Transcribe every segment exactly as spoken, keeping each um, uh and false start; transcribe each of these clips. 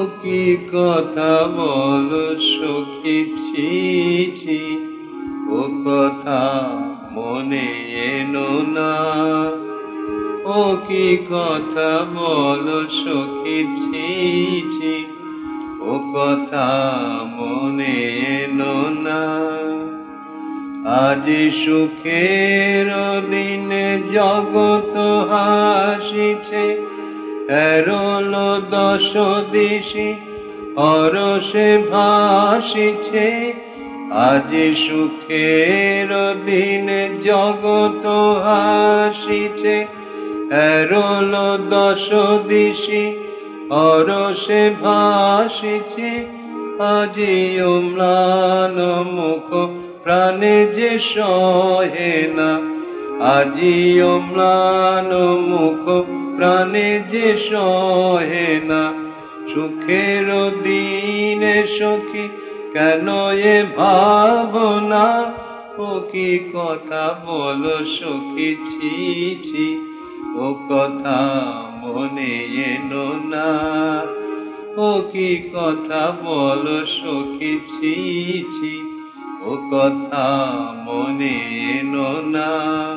কি কথা বলো সখী, ছি ছি, ও কথা মনে এনো না। ও কি কথা বলো সখী, ছি ছি, ও কথা মনে এনো না। আজ সুখের দিনে জগৎ হাসিছে, এরোল দশ দিশি হরষে ভাসিছে। আজ সুখের দিনে জগৎ হাসিছে, এরোল দশ দিশি হরষে ভাসিছে। আজি অম্লান মুখ প্রাণে যে সহে না, আজি অম্লান মুখ প্রাণে যে সহে না। সুখের দিনে সখী কেন এ ভাবনা, ও কি কথা বলো সখী, ছি ছি, ও কথা মনে এনো না। ও কি কথা বলো সখী, ছি ছি, ও কথা মনে এনো না।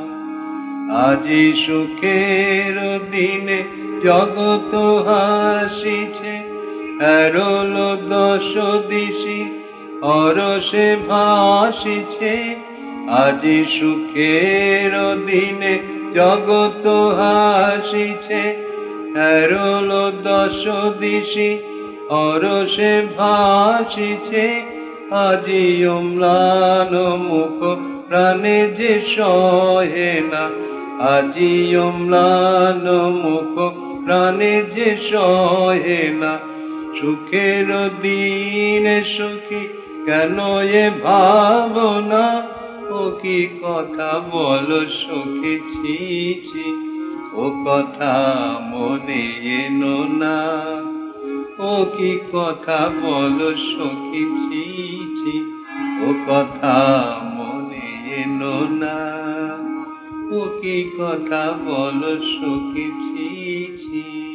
আজি সুখের দিনে জগৎ হাসিছে, এরোল দশ দিশি হরষে ভাসিছে। আজি সুখের দিনে জগৎ হাসিছে, এরোল দশ দিশি হরষে ভাসিছে। আজি অম্লান মুখ প্রাণে যে সহে না, আজি অম্লান মুখ প্রাণে যে সহে না। সুখের দিনে সখী কেন এ ভাবনা, ও কি কথা বলো সখী, ছি ছি, ও কথা মনে এনো না। ও কি কথা বলো সখী, ছি ছি, ও কথা মনে এনো না। ও কি কথা বলো সখী, ছি ছি।